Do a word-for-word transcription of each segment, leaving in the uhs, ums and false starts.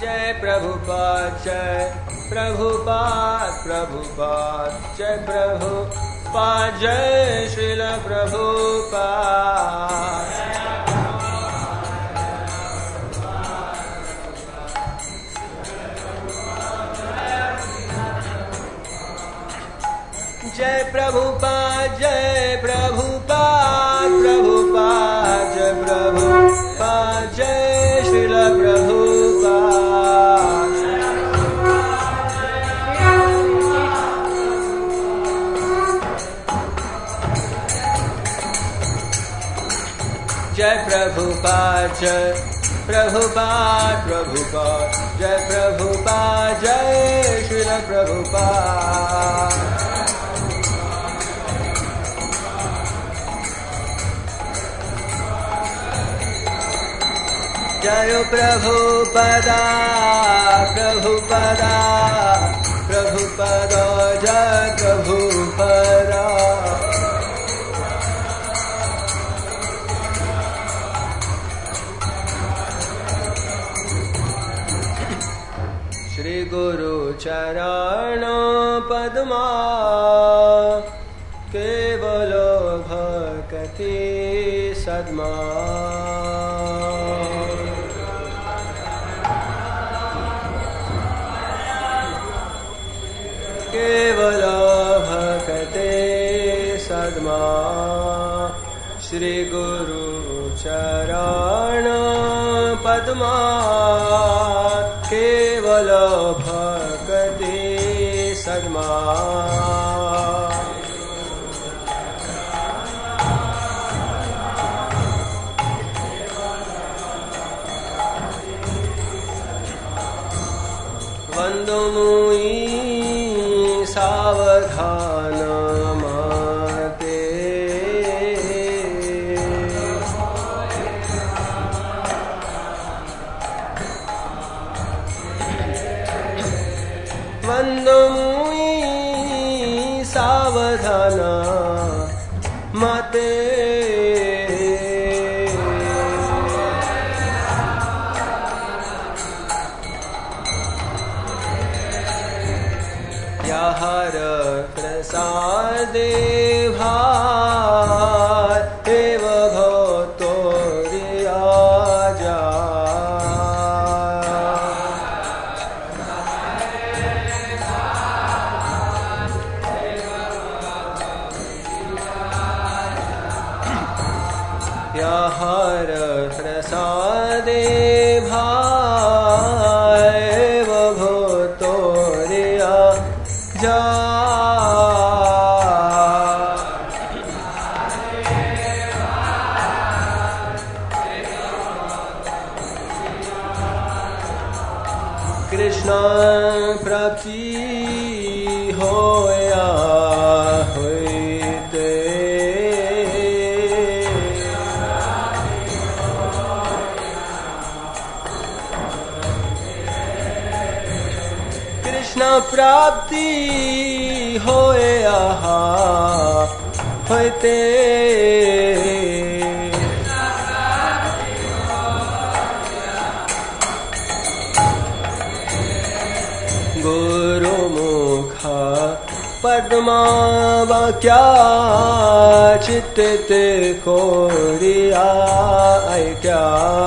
जय प्रभुपाद जय प्रभुपाद प्रभुपाद जय प्रभुपाद जय श्रील प्रभुपाद जय प्रभुपाद जय प्रभुपाद प्रभुपाद जय प्रभुपाद जय श्रील प्रभुपाद जय प्रभुपाद जय प्रभुपाद प्रभुपाद जय प्रभुपाद जय श्रील प्रभुपाद जय प्रभुपदा प्रभुपदा प्रभुपदा जय प्रभुपदा श्री गुरु चरण पद्मा केवल भक्ति सद्मा केवल भक्ते सद्मा श्री गुरु चरण पद्मा केवल भक्ते सद्मा वंदो मुई सावधान मते वंदो मुई सावधान मते हर प्रसादे भार एव भवतो रियाजा हर प्रसादे भार एव भवतो रियाजा कृष्ण प्राप्ति होया होते कृष्ण प्राप्ति होया होते गुरुमुख पद्मा वाक्या चित्त कोरिया क्या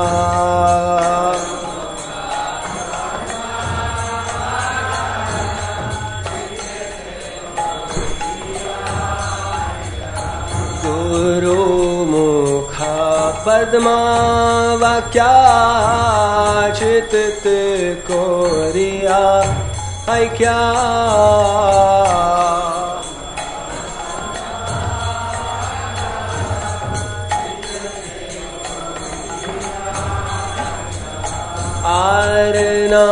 गुरुमुख पद्मा वाक्या चित्त कोरिया क्या आर ना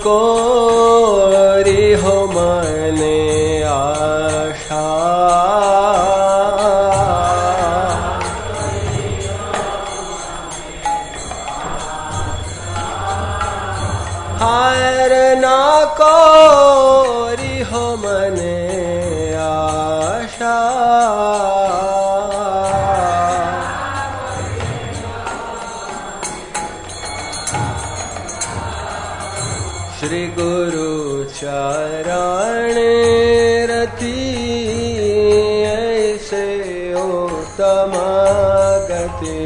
कोरी हो मने आशा हार ना कोरी हो मने आशा ऐसे उत्तम गति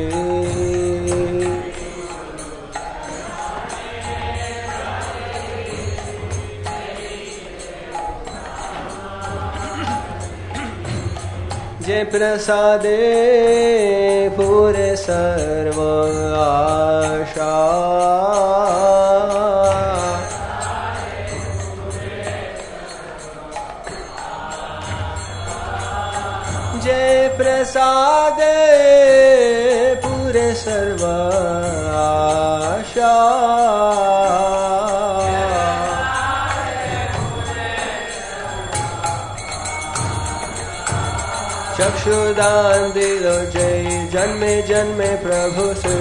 जे प्रसादे पूरे सर्व आशा जे प्रसादे पूरे सर्व आशा चक्षुदान दिलो जय जन्मे जन्मे प्रभु से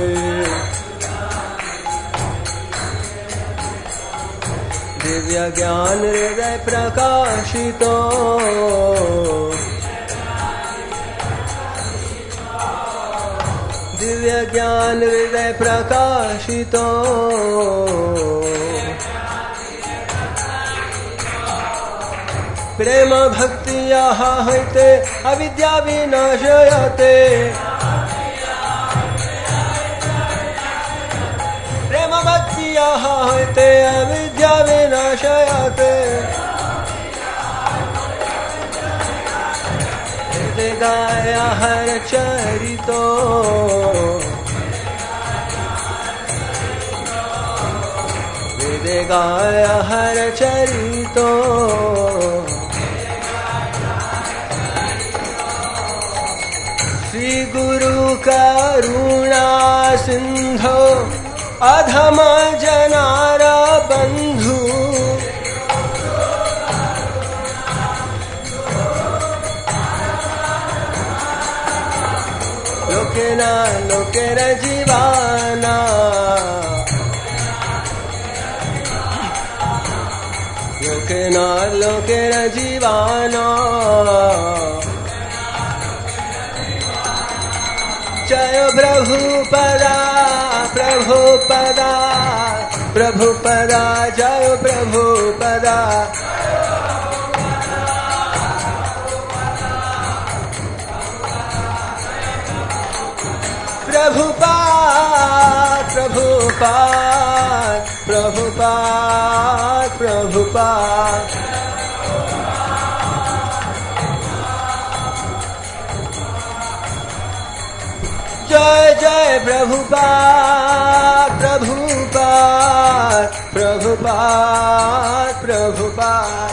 दिव्य ज्ञान हृदय प्रकाशितो दिव्य ज्ञान हृदय प्रकाशितो प्रेम भक्ति यहाँ होते अविद्या विनाशयते प्रेम भक्ति यहाँ होते अविद्या विनाशयते गाया हर चरितो वेदे गाया हर चरितो श्री गुरु करुणा सिंधो अधम जनार बंधु लोकेना लोकेर जीवाना लोकेना लोकेर जीवाना जय प्रभुपदा प्रभुपदा प्रभुपदा जय प्रभुपदा प्रभुपाद प्रभुपाद प्रभुपाद प्रभुपाद जय जय प्रभुपाद प्रभुपाद प्रभुपाद प्रभुपाद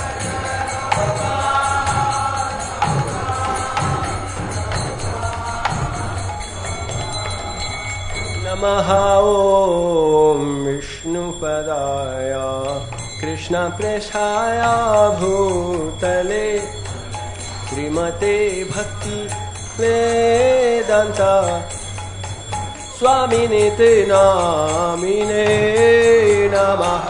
नमः ॐ विष्णुपदाय कृष्णप्रेष्ठाय भूतले श्रीमते भक्ति वेदांत स्वामिनिते नामिने नमः।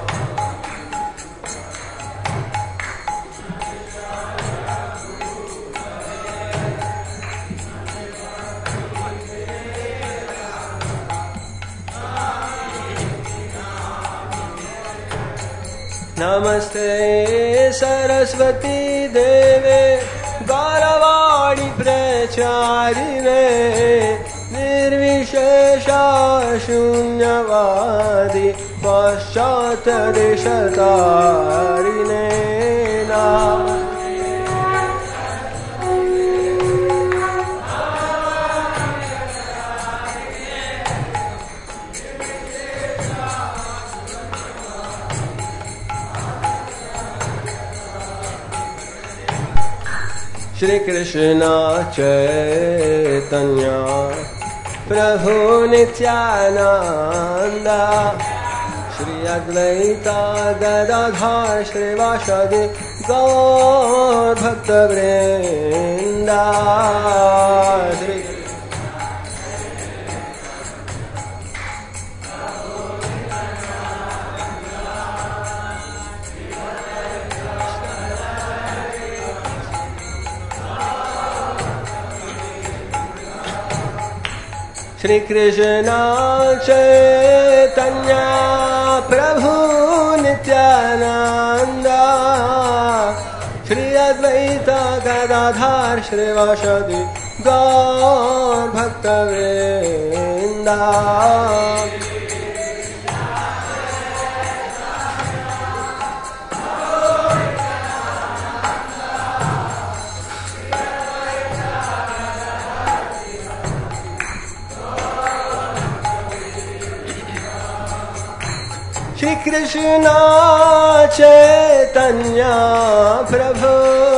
नमस्ते सरस्वती देवे गौरवाणी प्रचारिणे निर्विशेषा शून्यवादी पश्चात् देशतारिणे नमः। श्री कृष्ण चैतन्य प्रभु नित्यानंद श्री अद्वैता गदाधर श्रीवासदि गौर भक्त वृंदा श्री श्री कृष्ण चैतन्य प्रभु Nityanand Shri Advaita Gadadhar Shrivasadi Gaur Bhakta Vrinda. Shri Krishna Chaitanya Prabhu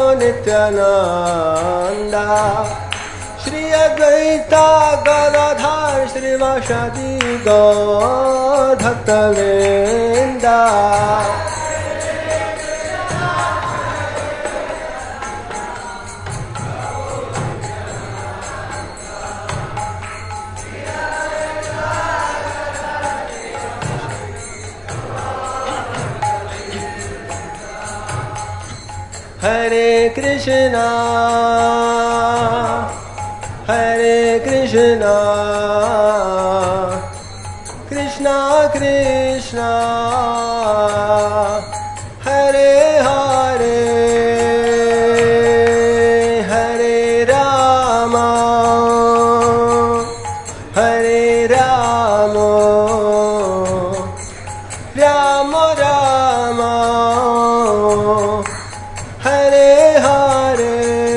Nityananda Shri Advaita Gadadhar Shrivasadi Gaur Bhakta Vrinda. Hare Krishna, Hare Krishna, Krishna Krishna, Hare Hare, Hare Rama, Hare Rama, Rama Rama, Hare Hare,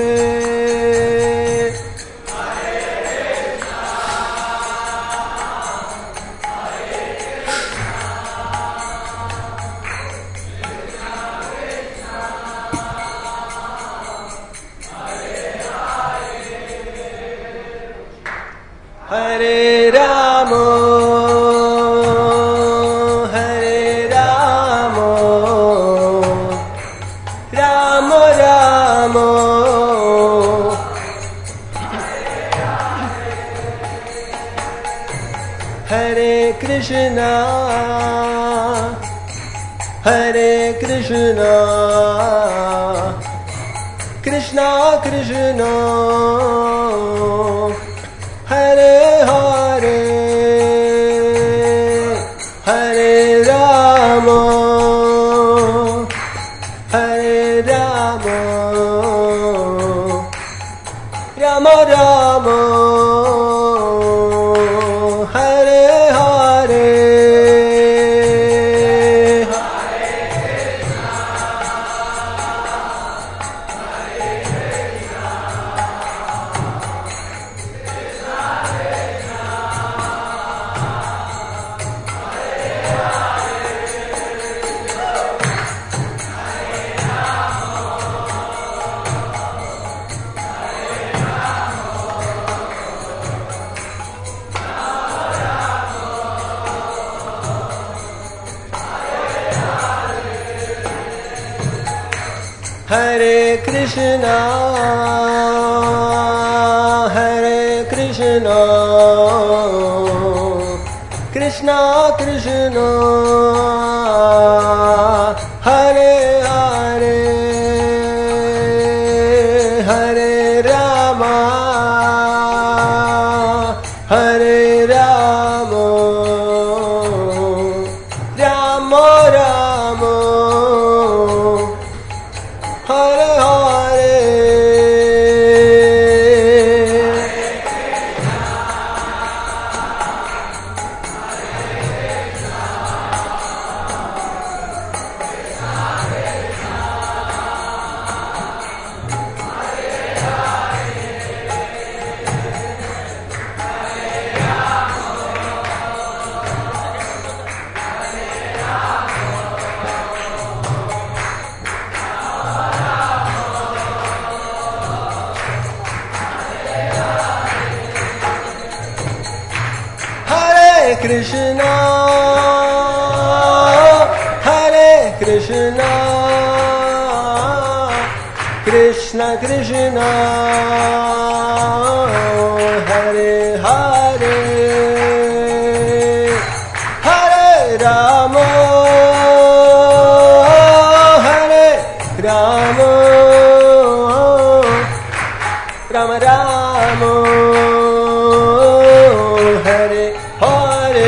Hare Rama, Hare Rama, Rama Rama, Hare Krishna, Hare Krishna, Krishna Krishna, Hare Hare, Hare Rama, Hare Rama, Rama Rama, Hare Hare. Hare Krishna, Hare Krishna, Krishna Krishna, Hare Hare, Hare Rama, Hare Rama, Rama Rama, Hare Hare. Hare Krishna, Hare Krishna, Krishna Krishna, Hare Hare, Hare Rama, Hare Rama, Rama Rama, Hare Hare.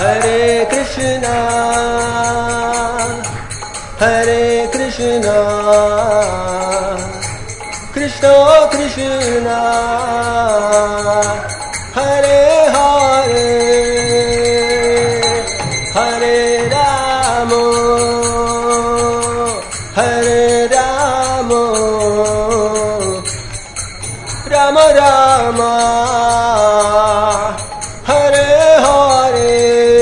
Hare Krishna, Hare Krishna, Krishna Krishna, Hare Hare, Hare Rama, Hare Rama, Rama Rama, Hare Hare.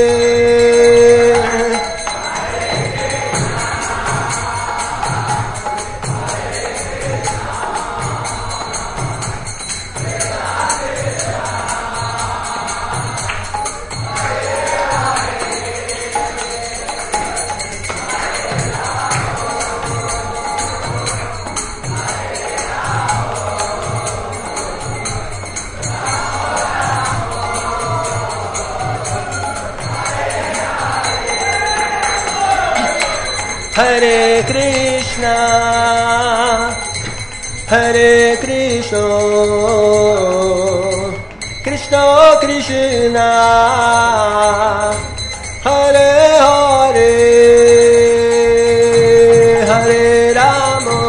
Hare Krishna, Hare Krishna, Krishna Krishna, Hare Hare, Hare Rama,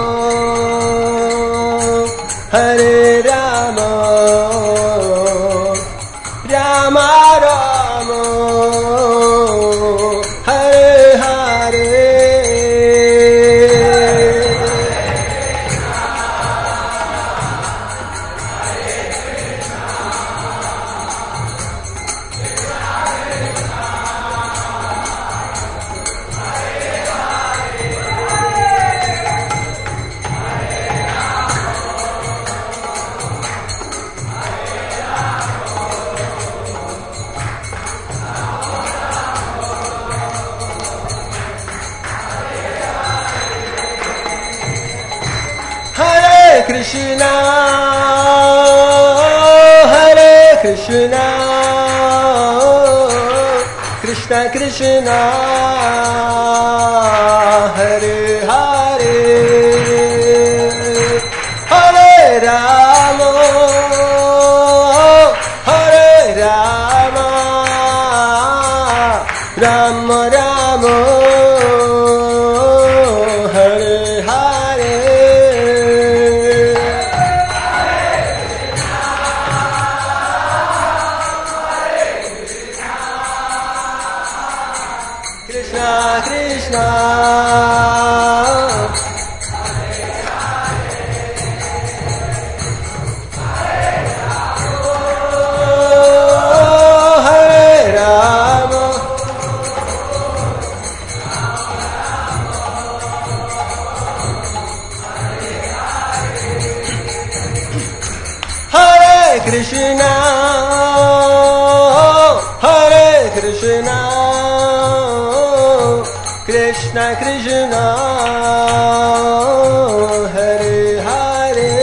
Hare Rama, Rama Rama, Hare Hare. Krishna, Hare Krishna, Krishna Krishna, Hare Hare, Hare Rama, Hare Rama, Rama Rama, Hare Hare. Krishna Krishna, Hare Rama, Hare Krishna, Hare Krishna, Krishna Krishna, Hare Hare,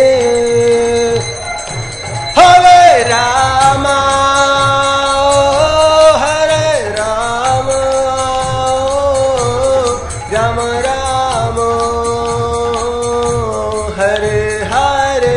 Hare Rama, Hare Rama, Rama Rama, Hare Hare.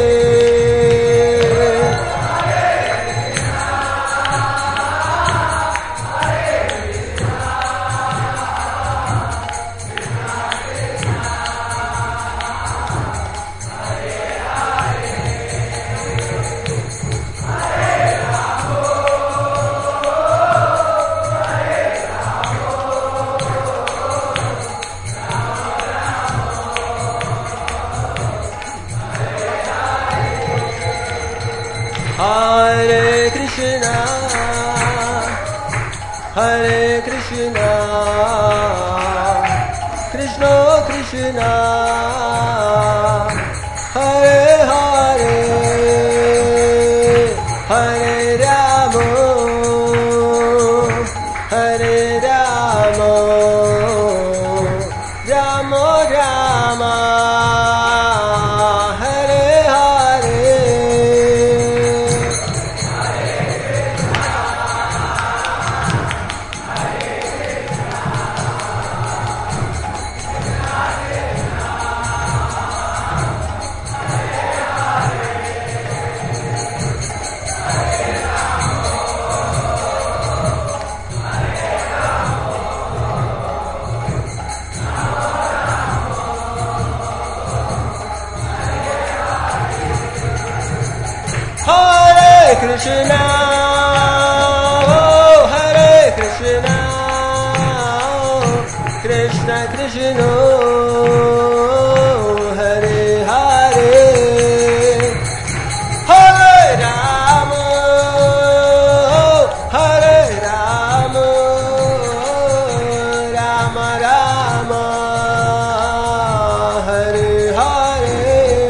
Hare Krishna, Hare Krishna, Krishna Krishna, Hare Hare, Hare Rama, Hare Rama, Rama Rama, Hare Hare. Krishna, oh Hare Krishna, Krishna Krishna, Hare Hare, Hare Rama, Hare Rama, Rama Rama, Hare Hare.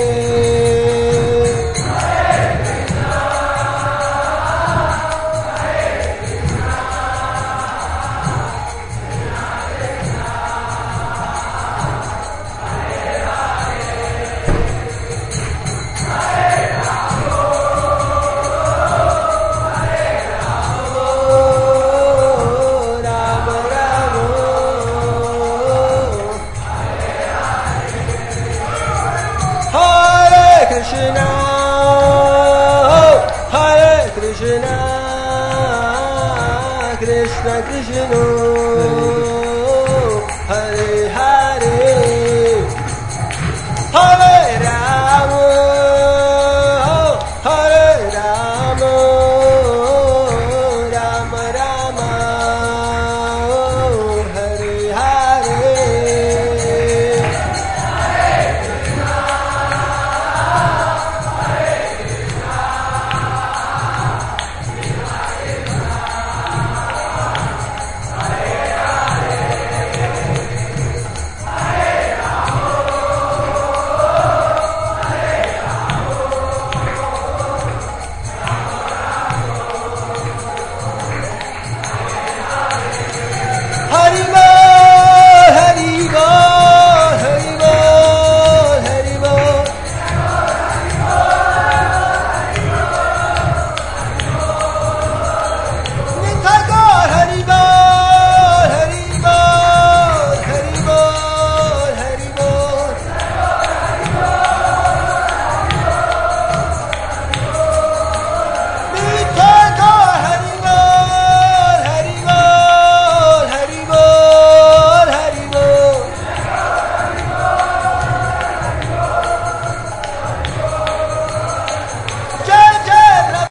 Krishna, Hare Krishna, Krishna Krishna.